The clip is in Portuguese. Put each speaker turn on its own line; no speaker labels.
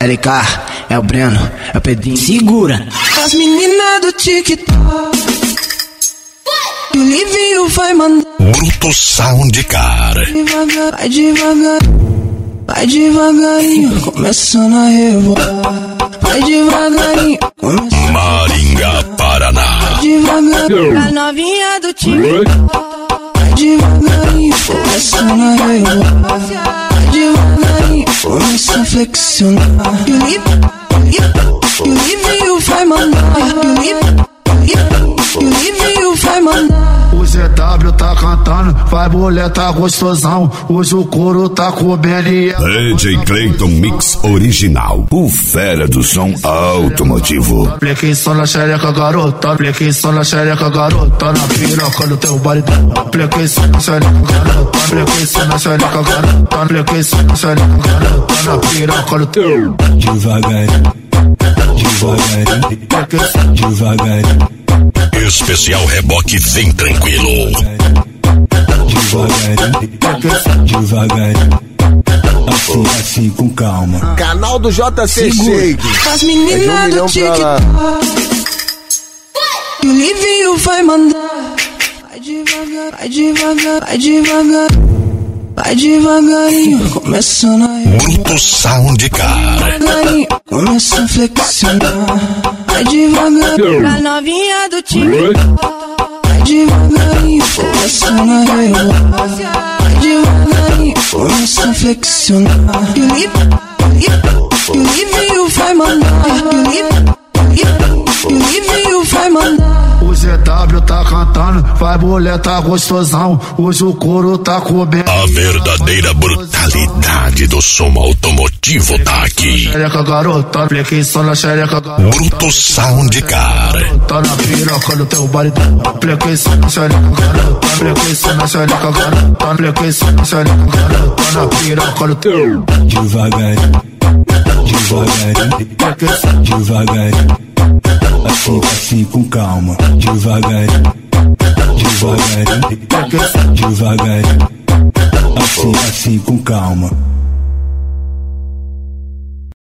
LK, é o Breno, é o Pedrinho.
Segura.
As meninas do TikTok, o Livinho vai mandar.
Bruto Sound, cara.
Devagar, vai devagar, vai devagarinho, começando a rebolar. Vai devagarinho, começando.
Maringá, Paraná.
Vai devagar, a novinha do TikTok. Vai devagarinho, começando a rebolar. Vai devagarinho, começa a flexionar. E o Livinho vai mandar. E o Livinho vai mandar.
O ZW tá cantando, vai mulher tá gostosão. Hoje o couro tá comendo e
DJ Clayton Mix Original, o fera do som automotivo.
Apliquei só na xereca, garota. Apliquei só na xereca, garota. Na piroca do teu baritão. Apliquei só na xereca, garota. Apliquei só na xereca, garota. Apliquei só na xereca, garota. Na piroca do teu.
Devagarinho, devagarinho, devagarinho.
Especial reboque, vem tranquilo.
Devagarinho, devagarinho. Assim com calma.
Canal do JC Shake.
As meninas do TikTok, o Livinho vai mandar. Vai devagar, vai devagar, vai devagar. Vai devagarinho, começando a
Bruto Sound, cara.
devagarinho, começa a flexionar. Vai devagar, a novinha do TikTok. Vai devagarinho, começando a rebolar. Vai devagarinho, começa a flexionar. E o Livinho vai mandar. E o Livinho vai mandar.
O ZW tá cantando, vai mulher tá gostosão. Hoje o couro tá comendo.
A verdadeira brutalidade do som automotivo tá aqui.
Xereca, garota. Apliquei só na xereca, garota.
Bruto Sound, cara.
Tá na piroca do teu baritão. Apliquei só na xereca, garota. Apliquei só na xereca, garota. Apliquei só na xereca, garota. Na piroca do teu.
Devagarinho, devagarinho, devagarinho. Assim com calma. Devagarinho, devagarinho, devagarinho. Assim com calma.